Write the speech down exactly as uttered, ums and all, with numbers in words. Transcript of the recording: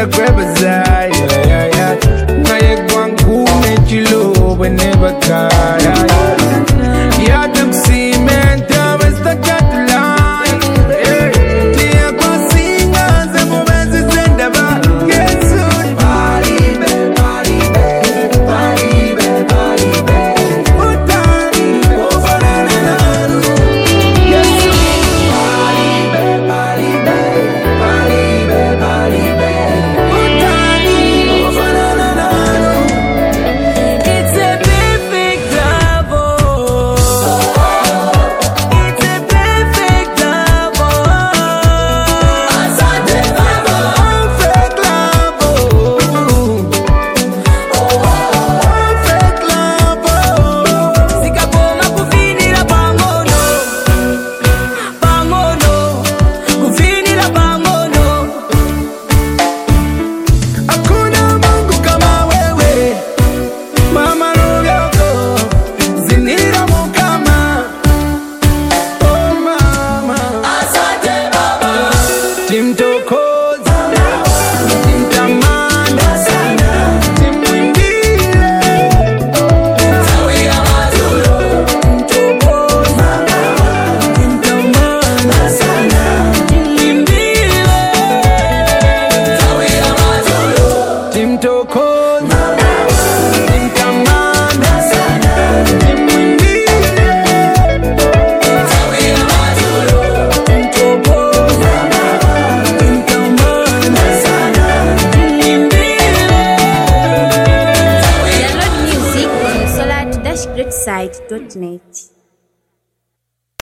Nigga grab a zai, yeah, yeah, yeah. Now you want cool, make you low, but never cry, yeah, yeah. Yeah, them cement, yeah, we stuck at the line, yeah. Tia kwa singa, zemo benzi senda ba, get soon. Body, baby, body, baby, body, baby, body, baby. Utani, over na na na na. Yes, soon. Body, baby, body, baby, body, baby, body, baby. Utani, over na na na na. It's a perfect love, oh. It's a perfect love, oh. Asante baba, perfect love, oh. Perfect love, oh. Sikapoma kufinira pangono, pangono, kufinira pangono. Hakuna Mungu kama wewe, mama Rubyoko, zinira mukama, oh mama. Asante baba, timtokoza, timtamanda sana, timwimbile, tawira mazulu, timtokoza, timtamanda sana, Imbile, tawira mazulu, timtokoza, timtamanda sana, timwimbile, tawira mazulu, timtokoza, timtamanda sana, imbile. Download music on solar dash great site dot net.